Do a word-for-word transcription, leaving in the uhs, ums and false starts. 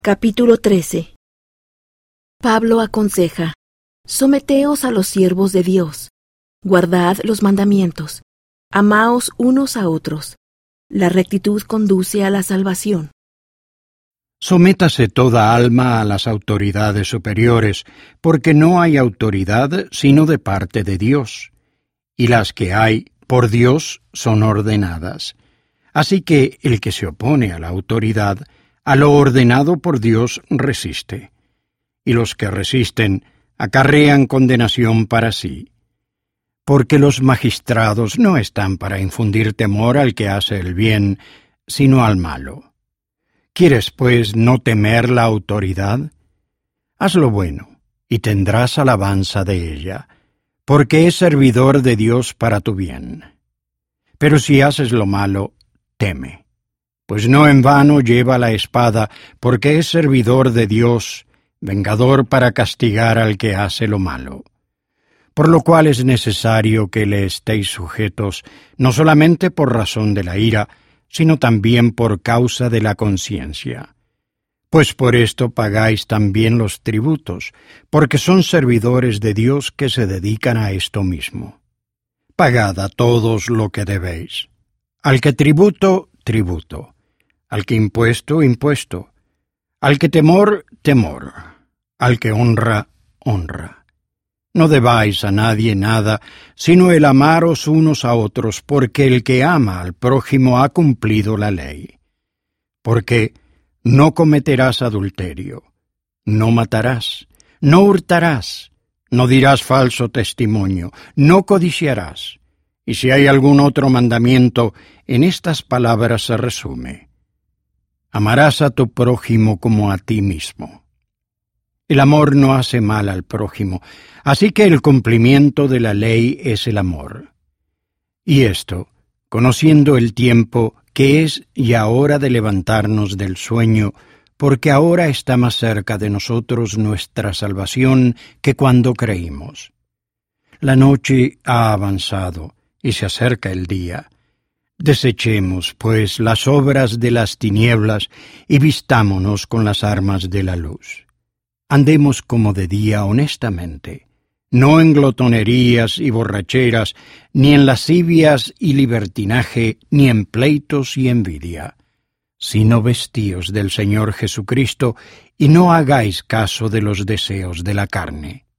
Capítulo trece. Pablo aconseja: someteos a los siervos de Dios, guardad los mandamientos, amaos unos a otros. La rectitud conduce a la salvación. Sométase toda alma a las autoridades superiores, porque no hay autoridad sino de parte de Dios, y las que hay por Dios son ordenadas. Así que el que se opone a la autoridad, a lo ordenado por Dios resiste, y los que resisten acarrean condenación para sí. Porque los magistrados no están para infundir temor al que hace el bien, sino al malo. ¿Quieres, pues, no temer la autoridad? Haz lo bueno, y tendrás alabanza de ella, porque es servidor de Dios para tu bien. Pero si haces lo malo, teme, pues no en vano lleva la espada, porque es servidor de Dios, vengador para castigar al que hace lo malo. Por lo cual es necesario que le estéis sujetos, no solamente por razón de la ira, sino también por causa de la conciencia. Pues por esto pagáis también los tributos, porque son servidores de Dios que se dedican a esto mismo. Pagad a todos lo que debéis. Al que tributo, tributo. Al que impuesto, impuesto. Al que temor, temor. Al que honra, honra. No debáis a nadie nada, sino el amaros unos a otros, porque el que ama al prójimo ha cumplido la ley. Porque no cometerás adulterio, no matarás, no hurtarás, no dirás falso testimonio, no codiciarás. Y si hay algún otro mandamiento, en estas palabras se resume: amarás a tu prójimo como a ti mismo. El amor no hace mal al prójimo, así que el cumplimiento de la ley es el amor. Y esto, conociendo el tiempo, que es ya hora de levantarnos del sueño, porque ahora está más cerca de nosotros nuestra salvación que cuando creímos. La noche ha avanzado, y se acerca el día. Desechemos, pues, las obras de las tinieblas, y vistámonos con las armas de la luz. Andemos como de día honestamente, no en glotonerías y borracheras, ni en lascivias y libertinaje, ni en pleitos y envidia, sino vestíos del Señor Jesucristo, y no hagáis caso de los deseos de la carne.